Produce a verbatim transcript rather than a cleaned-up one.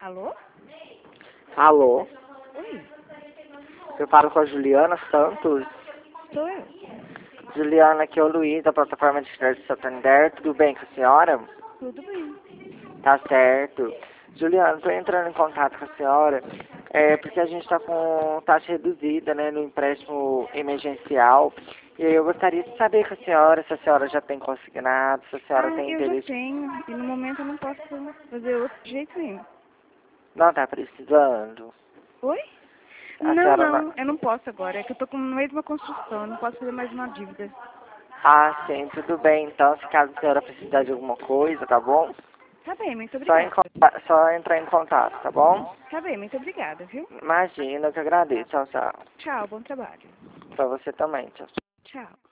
Alô? Alô? Oi, Eu falo com a Juliana Santos. sou eu. Juliana, aqui é o Luiz, da plataforma de crédito Santander. Tudo bem com a senhora? Tudo bem. Tá certo. Juliana, estou entrando em contato com a senhora é, porque a gente está com taxa reduzida, né, no empréstimo emergencial. E aí eu gostaria de saber com a senhora se a senhora já tem consignado, se a senhora Ah, tem eu já interesse. tenho. E no momento eu não posso fazer outro de jeito nenhum. Não está precisando? Oi? A Não, senhora não... não, eu não posso agora. É que eu tô com no meio de uma construção. Eu não posso fazer mais uma dívida. Ah, sim, tudo bem. Então, se caso a senhora precisar de alguma coisa, tá bom? Tá bem, muito Só, em, obrigada. conta- só entrar em contato, tá bom? Tá bem, muito obrigada, viu? Imagina, eu que agradeço. Tchau, tchau. Tchau, bom trabalho. Pra você também, tchau. Tchau.